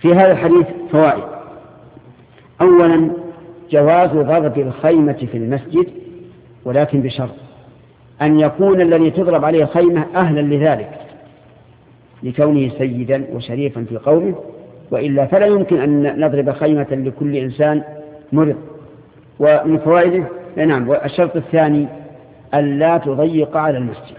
في هذا الحديث فوائد. أولا جواز ضرب الخيمة في المسجد، ولكن بشرط أن يكون الذي تضرب عليه الخيمة أهلا لذلك لكونه سيدا وشريفا في قومه، وإلا فلا يمكن أن نضرب خيمة لكل إنسان مرض. ومن فوائده نعم. والشرط الثاني ألا تضيق على المسجد،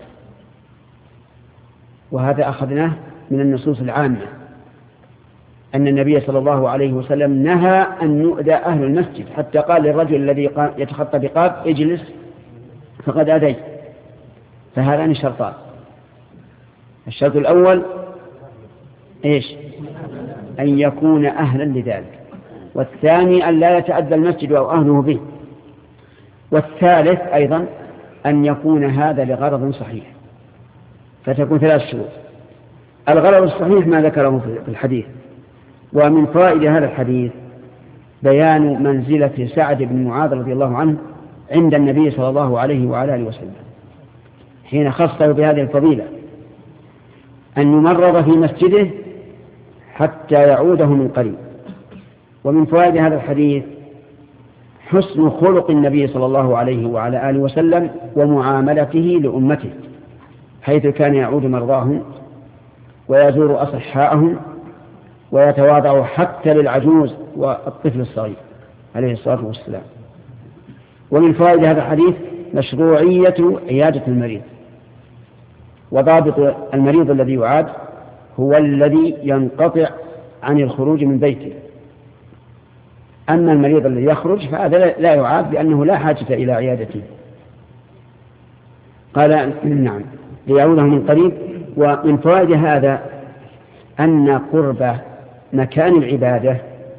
وهذا أخذناه من النصوص العامة أن النبي صلى الله عليه وسلم نهى أن يؤذى أهل المسجد، حتى قال للرجل الذي يتخطى بقاب اجلس فقد أذيت. فهذان شرطان: الشرط الأول إيش؟ أن يكون أهلا لذلك، والثاني أن لا يتأذى المسجد أو أهله به، والثالث أيضا أن يكون هذا لغرض صحيح، فتكون 3 شروط. الغرض الصحيح ما ذكره في الحديث. ومن فوائد هذا الحديث بيان منزلة سعد بن معاذ رضي الله عنه عند النبي صلى الله عليه وعلى آله وسلم حين خصه بهذه الفضيلة، أن يمرض في مسجده حتى يعوده من قريب. ومن فوائد هذا الحديث حسن خلق النبي صلى الله عليه وعلى آله وسلم ومعاملته لأمته، حيث كان يعود مرضاهم ويزور أصحاءهم ويتواضع حتى للعجوز والطفل الصغير عليه الصلاة والسلام. ومن فوائد هذا الحديث مشروعية عيادة المريض، وضابط المريض الذي يعاد هو الذي ينقطع عن الخروج من بيته. أما المريض الذي يخرج فهذا لا يعاد، لأنه لا حاجة إلى عيادته. قال نعم ليعوده من قريب. ومن فوائد هذا أن قرب مكان العبادة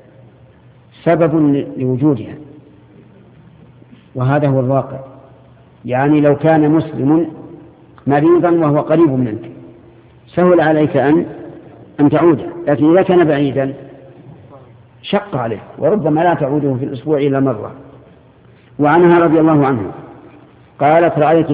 سبب لوجودها، وهذا هو الواقع. يعني لو كان مسلم مريضا وهو قريب منك سهل عليك أن تعوده، لكن إذا كان بعيدا شق عليه، وربما لا تعوده في الأسبوع إلا مرة. وعنها رضي الله عنه قالت: رأيت